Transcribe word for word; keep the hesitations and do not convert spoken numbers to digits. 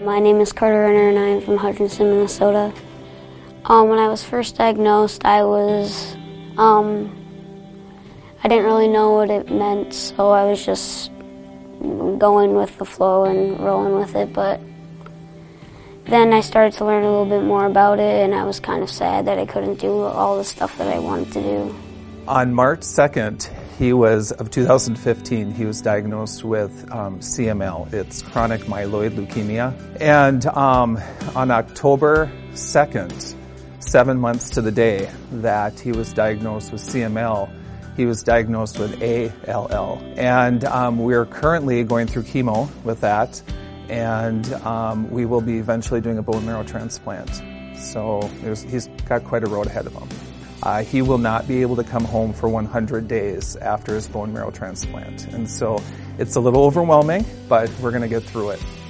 My name is Carter Renner and I am from Hutchinson, Minnesota. Um, when I was first diagnosed, I was, um, I didn't really know what it meant, so I was just going with the flow and rolling with it, but then I started to learn a little bit more about it, and I was kind of sad that I couldn't do all the stuff that I wanted to do. On March second, he was, of two thousand fifteen, he was diagnosed with um, C M L. It's chronic myeloid leukemia. And um, on October second, seven months to the day that he was diagnosed with C M L, he was diagnosed with A L L. And um, we're currently going through chemo with that, and um, we will be eventually doing a bone marrow transplant. So there's, he's got quite a road ahead of him. Uh, he will not be able to come home for one hundred days after his bone marrow transplant. And so it's a little overwhelming, but we're going to get through it.